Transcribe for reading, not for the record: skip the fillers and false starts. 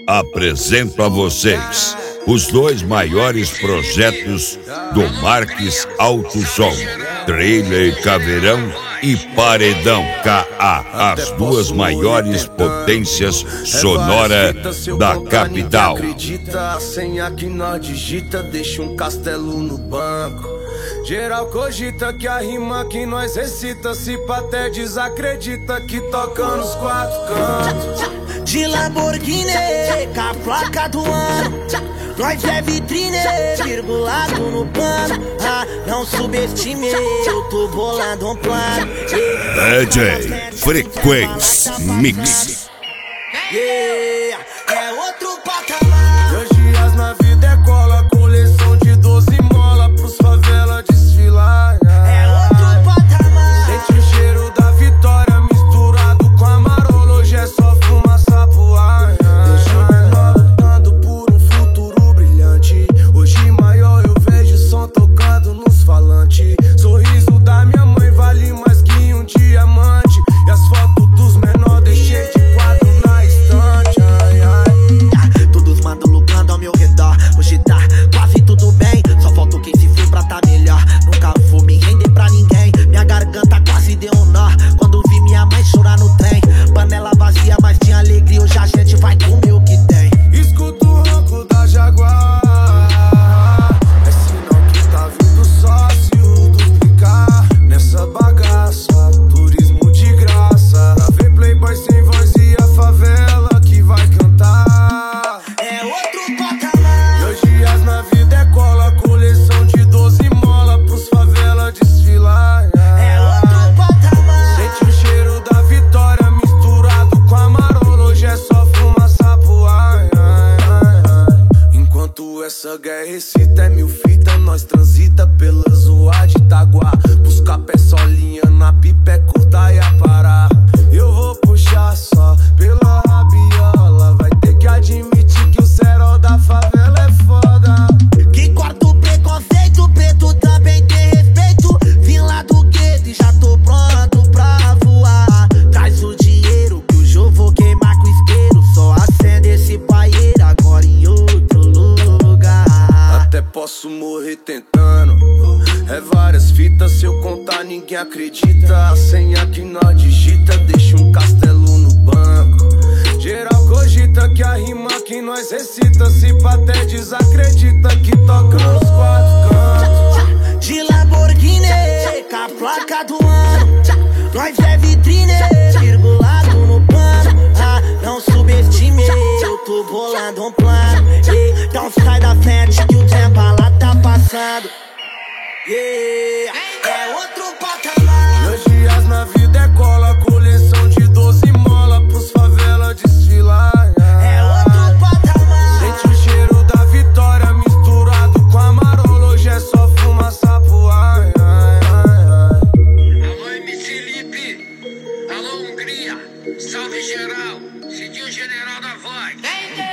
Apresento a vocês os dois maiores projetos do Marques Alto Som, Trailer Caveirão e Paredão KA, as duas maiores potências sonora da capital. Acredita, a senha que nós digita deixa um castelo no banco. Geral cogita que a rima que nós recita, se pá até desacredita que toca nos quatro cantos. De Lamborghini, com a placa do ano, nós é vitrine, virgulado no plano. Ah, não subestime, eu tô bolando um plano. DJ Frequência Mix. Yeah, é outro patamar. 2 dias na vida é cola, coleção de 12 mola pros favela desfilar. É outro patamar. Sente o cheiro da vitória misturado com amarolo, hoje é só fumaça pro ar. Deixa lutando por um futuro brilhante. Hoje maior eu vejo som tocando nos falantes. Sorriso da minha mãe vale mais que um diamante. E as fotos dos menores deixei de quadro na estante. Todos mandam lucrando ao meu redor. Hoje tá quase tudo bem, só falta quem se for pra tá melhor. Nunca vou me render pra ninguém. Minha garganta quase deu um nó quando vi minha mãe chorar no trem. Panela vazia, mas tinha alegria. Hoje a gente vai comer o que tem. Escuto o ronco da Jaguar, é sinal que tá vindo sócio duplicar nessa bagaça. Turismo de graça, pra ver playboy sem voz e a favela que vai cantar. É outro patamar. 2 dias na vida é cola, coleção de 12 mola pros favela desfilar. É outro patamar. Sente o cheiro da vitória misturado com amarolo, hoje é só fumaça pro ar. Enquanto essa guerra excita, é 1000 fita, nós transita pela zoa de Itaguá. Buscar pé solinha na pipa é curta e a parar. Eu vou puxar só pela rabiola, vai ter que admitir que o cerol da favela é foda. Que corta o preconceito, preto também tem respeito. Vim lá do gueto e já tô pronto pra voar. Traz o dinheiro que hoje eu vou queimar com isqueiro. Só acende esse paieiro agora em outro lugar. Até posso morrer tentando. É várias fitas, se eu contar ninguém acredita. A senha que nós digita deixa um castelo no banco. Geral cogita que a rima que nós recita, se pá até desacredita que toca nos quatro cantos. De Lamborghini, com a placa do ano, nós é vitrine, virgulado no plano. Ah, não subestime, eu tô bolando um plano. Então sai da frente que o tempo lá tá passando. Yeah, é outro patamar. 2 dias na vida é cola, coleção de 12 mola pros favela desfilar. É outro patamar. Sente o cheiro da vitória misturado com amarolo, hoje é só fumaça pro ar. Alô, MC Lipe, alô, Hungria, salve geral, Cidinho General da Voz.